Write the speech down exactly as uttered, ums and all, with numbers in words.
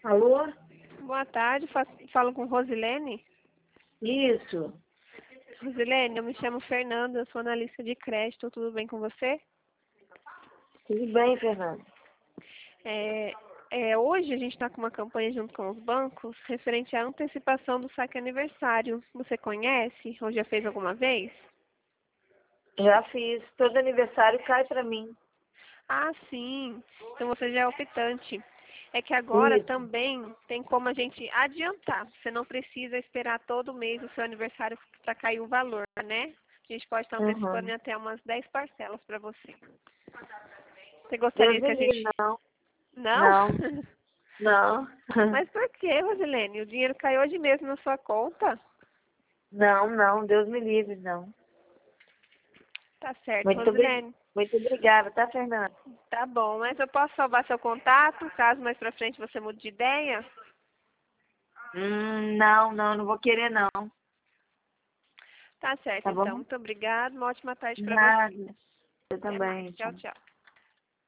Alô? Boa tarde, fa- falo com Rosilene. Isso. Rosilene, eu me chamo Fernanda, eu sou analista de crédito, tudo bem com você? Tudo bem, Fernando? É, é, hoje a gente está com uma campanha junto com os bancos referente à antecipação do saque aniversário. Você conhece ou já fez alguma vez? Já fiz. Todo aniversário cai pra mim. Ah, sim. Então você já é optante. É que agora Isso. também tem como a gente adiantar. Você não precisa esperar todo mês o seu aniversário para cair o valor, né? A gente pode estar antecipando em Uhum. até umas dez parcelas para você. Você Deus gostaria que me a livre, gente... não. Não? Não. Não. Mas por que, Rosilene? O dinheiro caiu hoje mesmo na sua conta? Não, não. Deus me livre, não. Tá certo, Muito, obri... Rosilene. Muito obrigada, tá, Fernanda? Tá bom, mas eu posso salvar seu contato, caso mais pra frente você mude de ideia? Hum, não, não, não vou querer, não. Tá certo, Tá então. bom? Muito obrigada. Uma ótima tarde pra você. Nada. Eu Até mais. também. Tchau, Tchau. tchau.